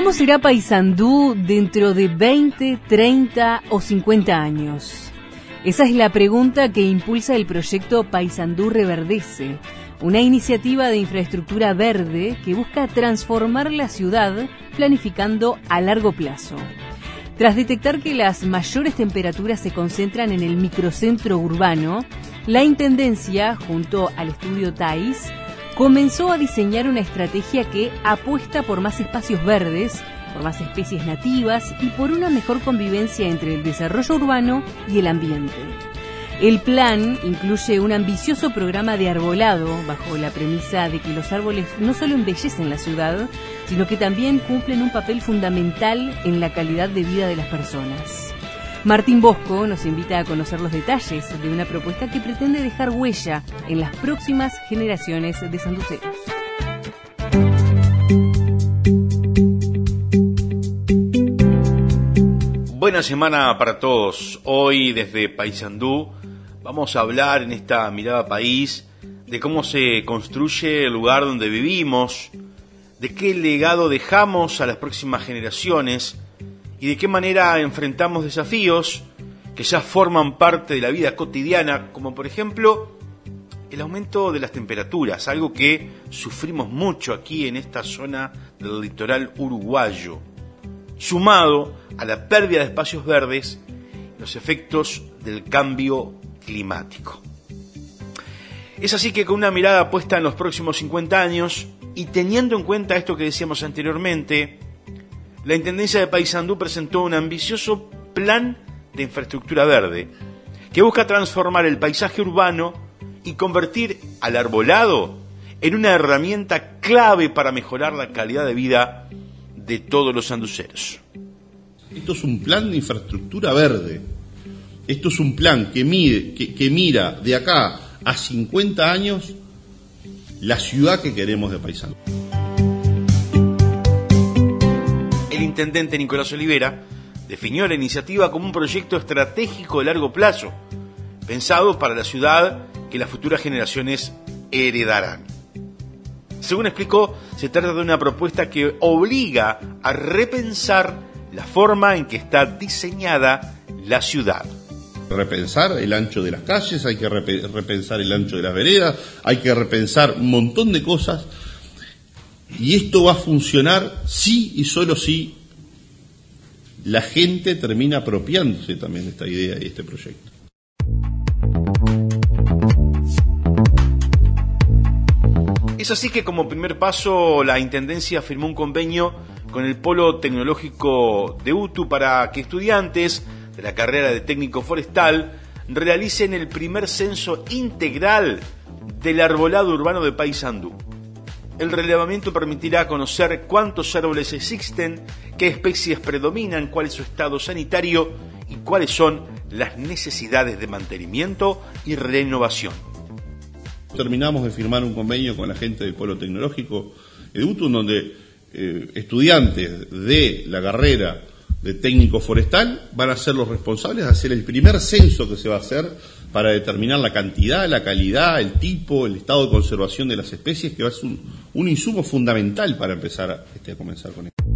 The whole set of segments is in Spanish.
¿Cómo será Paysandú dentro de 20, 30 o 50 años? Esa es la pregunta que impulsa el proyecto Paysandú Reverdece, una iniciativa de infraestructura verde que busca transformar la ciudad planificando a largo plazo. Tras detectar que las mayores temperaturas se concentran en el microcentro urbano, la Intendencia, junto al estudio TAIS, comenzó a diseñar una estrategia que apuesta por más espacios verdes, por más especies nativas y por una mejor convivencia entre el desarrollo urbano y el ambiente. El plan incluye un ambicioso programa de arbolado bajo la premisa de que los árboles no solo embellecen la ciudad, sino que también cumplen un papel fundamental en la calidad de vida de las personas. Martín Bosco nos invita a conocer los detalles de una propuesta que pretende dejar huella en las próximas generaciones de sanduceros. Buena semana para todos. Hoy desde Paysandú vamos a hablar en esta mirada país de cómo se construye el lugar donde vivimos, de qué legado dejamos a las próximas generaciones y de qué manera enfrentamos desafíos que ya forman parte de la vida cotidiana, como por ejemplo el aumento de las temperaturas, algo que sufrimos mucho aquí en esta zona del litoral uruguayo, sumado a la pérdida de espacios verdes y los efectos del cambio climático. Es así que con una mirada puesta en los próximos 50 años y teniendo en cuenta esto que decíamos anteriormente, la Intendencia de Paysandú presentó un ambicioso plan de infraestructura verde que busca transformar el paisaje urbano y convertir al arbolado en una herramienta clave para mejorar la calidad de vida de todos los sanduceros. Esto es un plan de infraestructura verde. Esto es un plan que mira de acá a 50 años la ciudad que queremos de Paysandú. El intendente Nicolás Olivera definió la iniciativa como un proyecto estratégico de largo plazo, pensado para la ciudad que las futuras generaciones heredarán. Según explicó, se trata de una propuesta que obliga a repensar la forma en que está diseñada la ciudad. Repensar el ancho de las calles, hay que repensar el ancho de las veredas, hay que repensar un montón de cosas, y esto va a funcionar sí y solo si la gente termina apropiándose también de esta idea y de este proyecto. Es así que como primer paso la Intendencia firmó un convenio con el Polo Tecnológico de UTU para que estudiantes de la carrera de técnico forestal realicen el primer censo integral del arbolado urbano de Paysandú. El relevamiento permitirá conocer cuántos árboles existen, qué especies predominan, cuál es su estado sanitario y cuáles son las necesidades de mantenimiento y renovación. Terminamos de firmar un convenio con la gente del Polo Tecnológico de UTU, donde estudiantes de la carrera de técnico forestal van a ser los responsables de hacer el primer censo que se va a hacer para determinar la cantidad, la calidad, el tipo, el estado de conservación de las especies, que va a ser un insumo fundamental para empezar a comenzar con esto.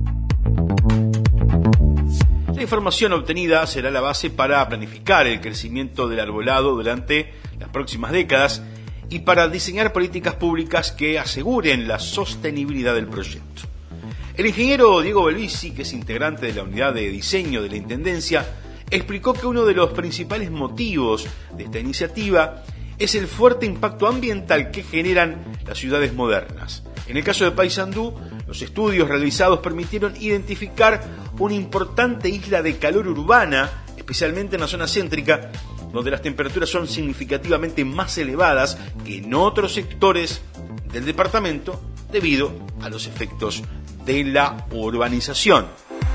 La información obtenida será la base para planificar el crecimiento del arbolado durante las próximas décadas y para diseñar políticas públicas que aseguren la sostenibilidad del proyecto. El ingeniero Diego Belvisi, que es integrante de la unidad de diseño de la Intendencia, explicó que uno de los principales motivos de esta iniciativa es el fuerte impacto ambiental que generan las ciudades modernas. En el caso de Paysandú, los estudios realizados permitieron identificar una importante isla de calor urbana, especialmente en la zona céntrica, donde las temperaturas son significativamente más elevadas que en otros sectores del departamento debido a los efectos de la urbanización.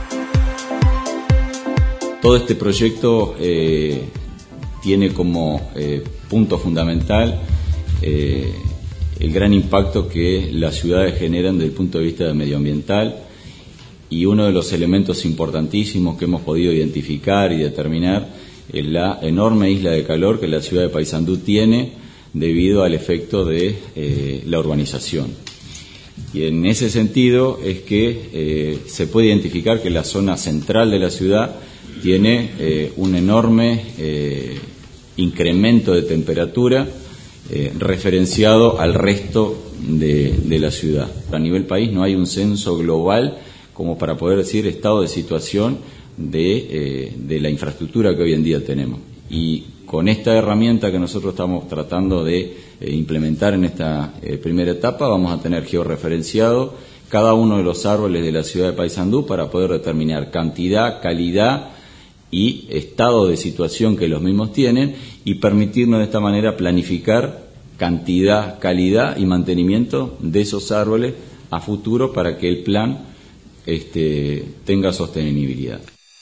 Todo este proyecto tiene como punto fundamental el gran impacto que las ciudades generan desde el punto de vista medioambiental, y uno de los elementos importantísimos que hemos podido identificar y determinar es la enorme isla de calor que la ciudad de Paysandú tiene debido al efecto de la urbanización. Y en ese sentido es que se puede identificar que la zona central de la ciudad tiene un enorme incremento de temperatura referenciado al resto de la ciudad. A nivel país no hay un censo global como para poder decir estado de situación de la infraestructura que hoy en día tenemos. Y con esta herramienta que nosotros estamos tratando de implementar en esta primera etapa, vamos a tener georreferenciado cada uno de los árboles de la ciudad de Paysandú para poder determinar cantidad, calidad y estado de situación que los mismos tienen y permitirnos de esta manera planificar cantidad, calidad y mantenimiento de esos árboles a futuro para que el plan tenga sostenibilidad.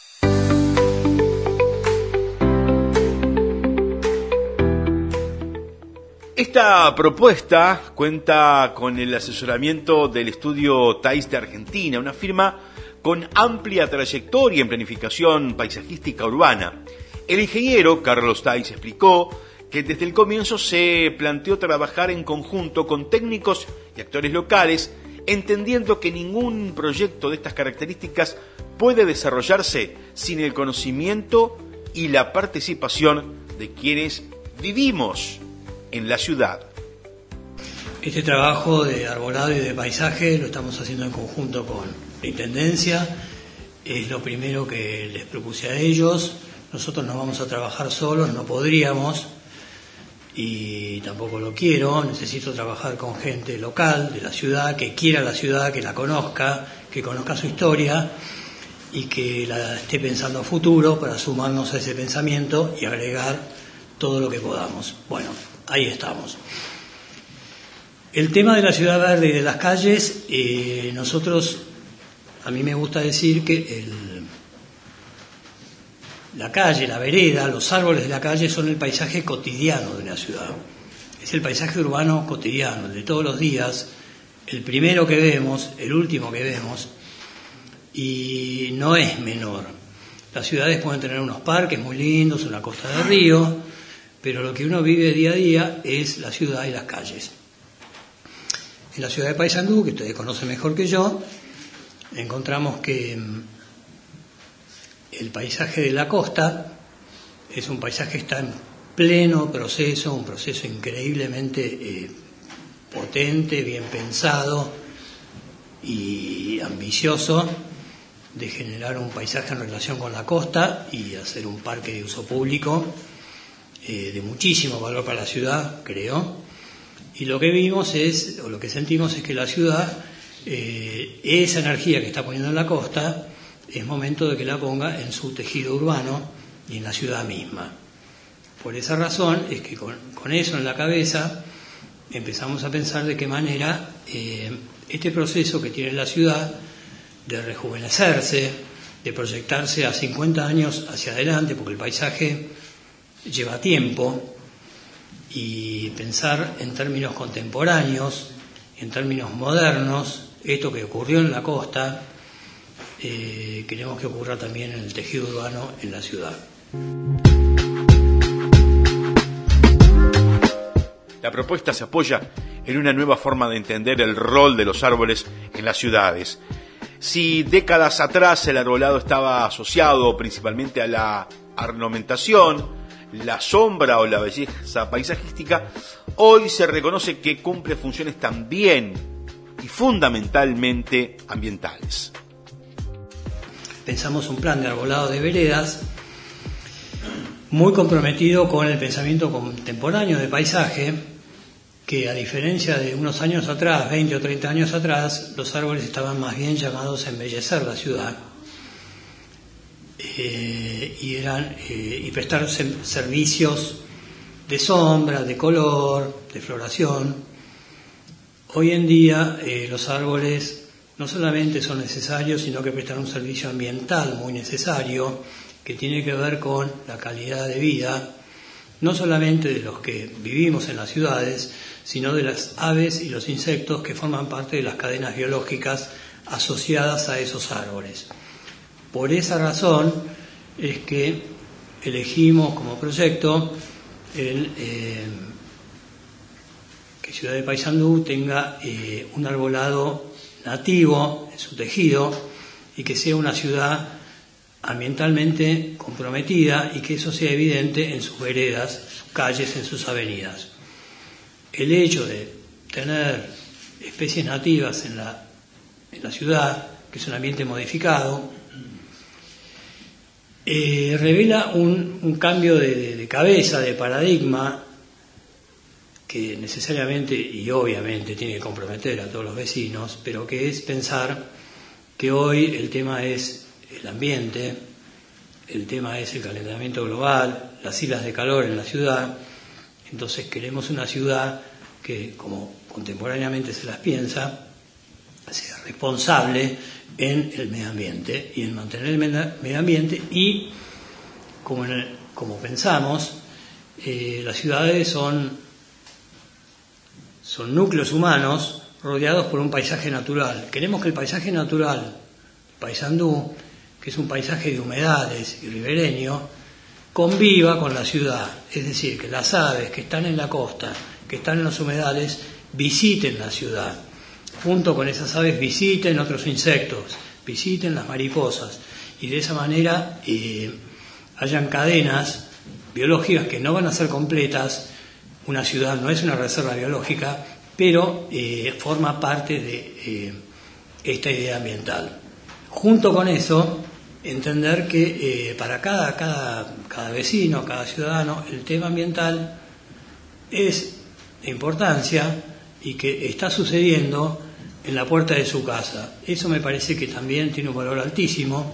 Esta propuesta cuenta con el asesoramiento del estudio TAIS de Argentina, una firma con amplia trayectoria en planificación paisajística urbana. El ingeniero Carlos TAIS explicó que desde el comienzo se planteó trabajar en conjunto con técnicos y actores locales, entendiendo que ningún proyecto de estas características puede desarrollarse sin el conocimiento y la participación de quienes vivimos en la ciudad. Este trabajo de arbolado y de paisaje lo estamos haciendo en conjunto con la Intendencia. Es lo primero que les propuse a ellos. Nosotros no vamos a trabajar solos, no podríamos, y tampoco lo quiero. Necesito trabajar con gente local de la ciudad, que quiera la ciudad, que la conozca, que conozca su historia y que la esté pensando a futuro para sumarnos a ese pensamiento y agregar todo lo que podamos. Bueno, ahí estamos. El tema de la ciudad verde y de las calles, a mí me gusta decir que la calle, la vereda, los árboles de la calle son el paisaje cotidiano de la ciudad. Es el paisaje urbano cotidiano, el de todos los días, el primero que vemos, el último que vemos, y no es menor. Las ciudades pueden tener unos parques muy lindos, una costa de río, pero lo que uno vive día a día es la ciudad y las calles. En la ciudad de Paysandú, que ustedes conocen mejor que yo, encontramos que el paisaje de la costa es un paisaje que está en pleno proceso, un proceso increíblemente potente, bien pensado y ambicioso de generar un paisaje en relación con la costa y hacer un parque de uso público de muchísimo valor para la ciudad, creo. Y lo que vimos o lo que sentimos es que la ciudad, esa energía que está poniendo en la costa, es momento de que la ponga en su tejido urbano y en la ciudad misma. Por esa razón es que con eso en la cabeza empezamos a pensar de qué manera este proceso que tiene la ciudad de rejuvenecerse, de proyectarse a 50 años hacia adelante, porque el paisaje lleva tiempo, y pensar en términos contemporáneos, en términos modernos, esto que ocurrió en la costa, queremos que ocurra también en el tejido urbano en la ciudad. La propuesta se apoya en una nueva forma de entender el rol de los árboles en las ciudades. Si décadas atrás el arbolado estaba asociado principalmente a la ornamentación, la sombra o la belleza paisajística, hoy se reconoce que cumple funciones también y fundamentalmente ambientales. Pensamos un plan de arbolado de veredas muy comprometido con el pensamiento contemporáneo de paisaje, que a diferencia de unos años atrás, 20 o 30 años atrás, los árboles estaban más bien llamados a embellecer la ciudad y prestar servicios de sombra, de color, de floración. Hoy en día los árboles no solamente son necesarios, sino que prestan un servicio ambiental muy necesario, que tiene que ver con la calidad de vida, no solamente de los que vivimos en las ciudades, sino de las aves y los insectos que forman parte de las cadenas biológicas asociadas a esos árboles. Por esa razón es que elegimos como proyecto que que Ciudad de Paysandú tenga un arbolado nativo en su tejido y que sea una ciudad ambientalmente comprometida y que eso sea evidente en sus veredas, sus calles, en sus avenidas. El hecho de tener especies nativas en la ciudad, que es un ambiente modificado, revela un cambio de cabeza, de paradigma, que necesariamente y obviamente tiene que comprometer a todos los vecinos, pero que es pensar que hoy el tema es el ambiente, el tema es el calentamiento global, las islas de calor en la ciudad. Entonces queremos una ciudad que, como contemporáneamente se las piensa, sea responsable en el medio ambiente y en mantener el medio ambiente y, como pensamos, las ciudades son núcleos humanos rodeados por un paisaje natural. Queremos que el paisaje natural, Paysandú, que es un paisaje de humedales y ribereño, conviva con la ciudad. Es decir, que las aves que están en la costa, que están en los humedales, visiten la ciudad. Junto con esas aves visiten otros insectos, visiten las mariposas. Y de esa manera hayan cadenas biológicas que no van a ser completas. Una ciudad no es una reserva biológica, pero forma parte de esta idea ambiental. Junto con eso, entender que para cada vecino, cada ciudadano, el tema ambiental es de importancia y que está sucediendo en la puerta de su casa. Eso me parece que también tiene un valor altísimo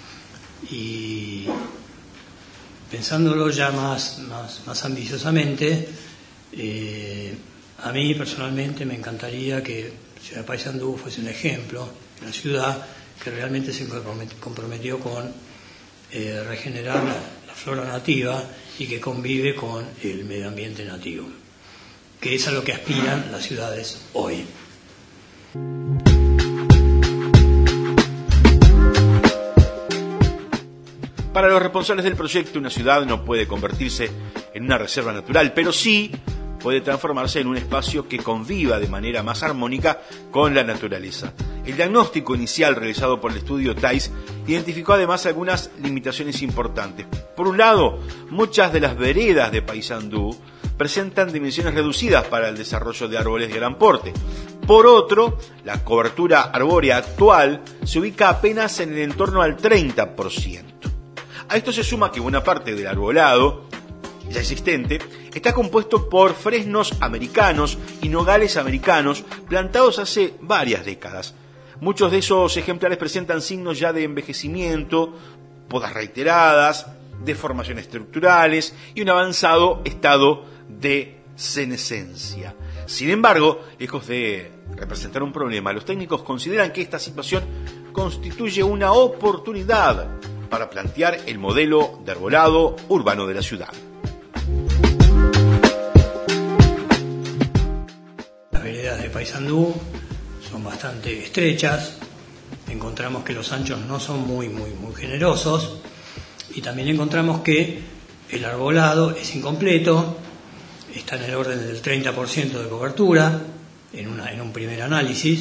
y pensándolo ya más ambiciosamente, a mí personalmente me encantaría que Ciudad de Paysandú fuese un ejemplo, una ciudad que realmente se comprometió con regenerar la flora nativa y que convive con el medio ambiente nativo, que es a lo que aspiran las ciudades hoy. Para los responsables del proyecto, una ciudad no puede convertirse en una reserva natural, pero sí puede transformarse en un espacio que conviva de manera más armónica con la naturaleza. El diagnóstico inicial realizado por el estudio TAIS identificó además algunas limitaciones importantes. Por un lado, muchas de las veredas de Paysandú presentan dimensiones reducidas para el desarrollo de árboles de gran porte. Por otro, la cobertura arbórea actual se ubica apenas en el entorno al 30%. A esto se suma que buena parte del arbolado ya existente está compuesto por fresnos americanos y nogales americanos plantados hace varias décadas. Muchos de esos ejemplares presentan signos ya de envejecimiento, podas reiteradas, deformaciones estructurales y un avanzado estado de senescencia. Sin embargo, lejos de representar un problema, los técnicos consideran que esta situación constituye una oportunidad para plantear el modelo de arbolado urbano de la ciudad. Las veredas de Paysandú son bastante estrechas, encontramos que los anchos no son muy generosos y también encontramos que el arbolado es incompleto, está en el orden del 30% de cobertura en un primer análisis.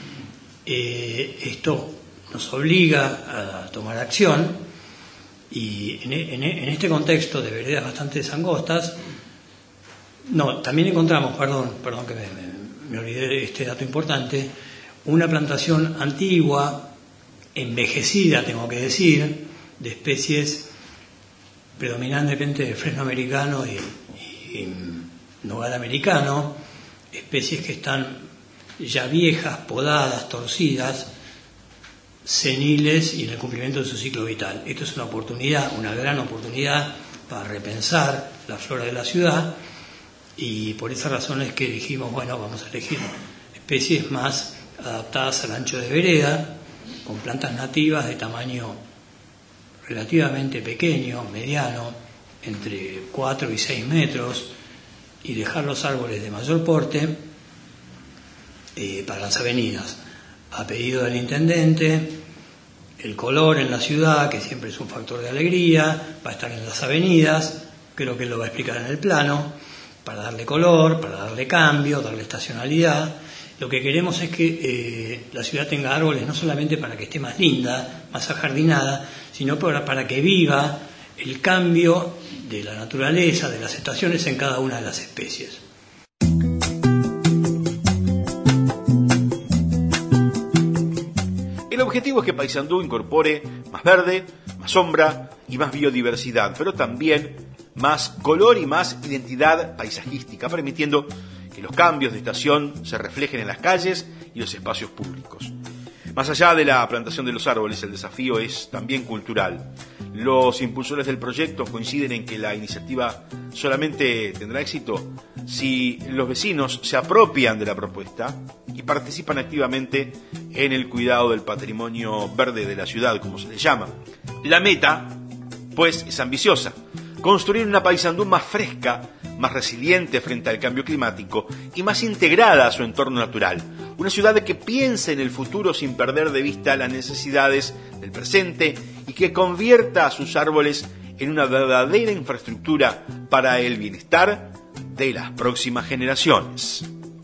Esto nos obliga a tomar acción y en este contexto de veredas bastante angostas, también encontramos, perdón que me olvidé de este dato importante, una plantación antigua, envejecida, tengo que decir, de especies predominantemente de fresno americano y nogal americano, especies que están ya viejas, podadas, torcidas, seniles y en el cumplimiento de su ciclo vital. Esto es una oportunidad, una gran oportunidad para repensar la flora de la ciudad y por esa razón es que dijimos, vamos a elegir especies más adaptadas al ancho de vereda, con plantas nativas de tamaño relativamente pequeño, mediano, entre 4 y 6 metros, y dejar los árboles de mayor porte para las avenidas. A pedido del intendente, el color en la ciudad, que siempre es un factor de alegría, va a estar en las avenidas, creo que él lo va a explicar en el plano, darle color, para darle cambio, darle estacionalidad. Lo que queremos es que la ciudad tenga árboles no solamente para que esté más linda, más ajardinada, sino para que viva el cambio de la naturaleza, de las estaciones en cada una de las especies. El objetivo es que Paysandú incorpore más verde, más sombra y más biodiversidad, pero también más color y más identidad paisajística, permitiendo que los cambios de estación se reflejen en las calles y los espacios públicos. Más allá de la plantación de los árboles, el desafío es también cultural. Los impulsores del proyecto coinciden en que la iniciativa solamente tendrá éxito si los vecinos se apropian de la propuesta y participan activamente en el cuidado del patrimonio verde de la ciudad, como se le llama. La meta, pues, es ambiciosa: construir una Paysandú más fresca, más resiliente frente al cambio climático y más integrada a su entorno natural. Una ciudad que piense en el futuro sin perder de vista las necesidades del presente y que convierta a sus árboles en una verdadera infraestructura para el bienestar de las próximas generaciones.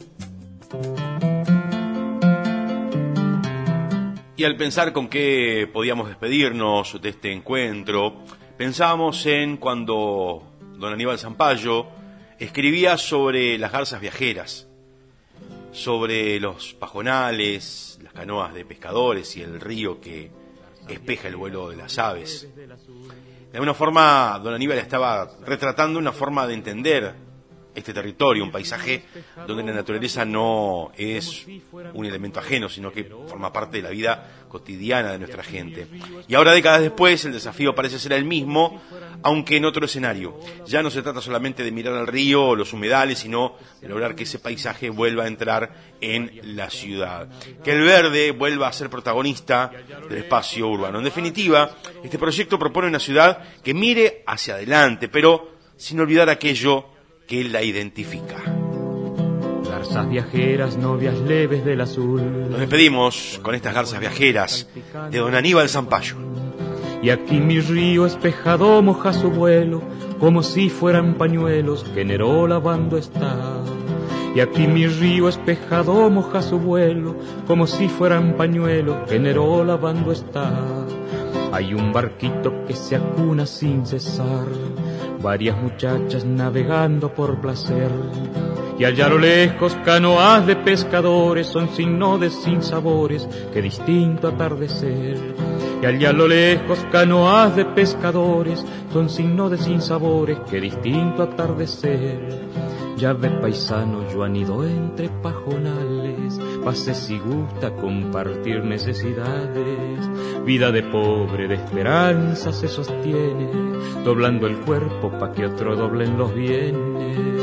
Y al pensar con qué podíamos despedirnos de este encuentro, pensábamos en cuando don Aníbal Zampayo escribía sobre las garzas viajeras, sobre los pajonales, las canoas de pescadores y el río que espeja el vuelo de las aves. De alguna forma, don Aníbal estaba retratando una forma de entender este territorio, un paisaje donde la naturaleza no es un elemento ajeno, sino que forma parte de la vida cotidiana de nuestra gente. Y ahora, décadas después, el desafío parece ser el mismo, aunque en otro escenario. Ya no se trata solamente de mirar al río o los humedales, sino de lograr que ese paisaje vuelva a entrar en la ciudad, que el verde vuelva a ser protagonista del espacio urbano. En definitiva, este proyecto propone una ciudad que mire hacia adelante, pero sin olvidar aquello que la identifica. Garzas viajeras, novias leves del azul. Nos despedimos con estas garzas viajeras de don Aníbal Zampayo. Y aquí mi río espejado moja su vuelo, como si fueran pañuelos que en Neró lavando está. Y aquí mi río espejado moja su vuelo, como si fueran pañuelos que en Neró lavando está. Hay un barquito que se acuna sin cesar, varias muchachas navegando por placer. Y allá a lo lejos canoas de pescadores son signo de sinsabores, qué distinto atardecer. Y allá a lo lejos canoas de pescadores son signo de sinsabores, qué distinto atardecer. Ya ve paisano, yo anido entre pajonales, pase si gusta compartir necesidades. Vida de pobre, de esperanza se sostiene, doblando el cuerpo pa' que otro doblen los bienes.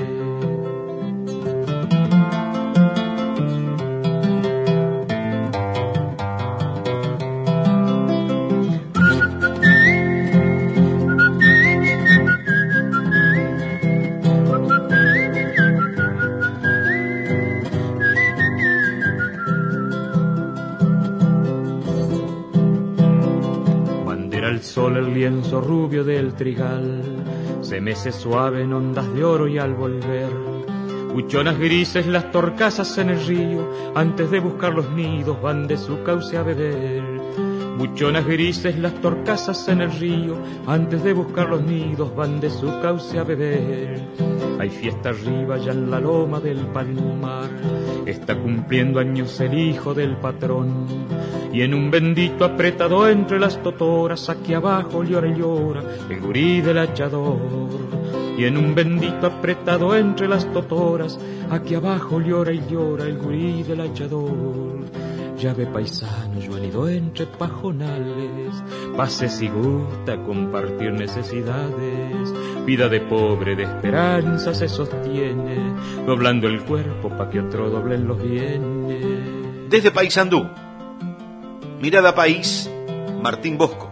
El lienzo rubio del trigal se mece suave en ondas de oro y al volver buchonas grises las torcasas en el río, antes de buscar los nidos van de su cauce a beber. Buchonas grises las torcasas en el río, antes de buscar los nidos van de su cauce a beber. Hay fiesta arriba ya en la loma del palmar, está cumpliendo años el hijo del patrón. Y en un bendito apretado entre las totoras, aquí abajo llora y llora el gurí del hachador. Y en un bendito apretado entre las totoras, aquí abajo llora y llora el gurí del hachador. Ya ve paisano, yo anido entre pajonales, pase si gusta compartir necesidades. Vida de pobre, de esperanza se sostiene, doblando el cuerpo pa' que otro doblen los bienes. Desde Paysandú, Mirada País, Martín Bosco.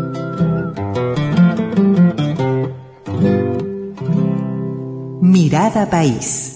Mirada Mirada País.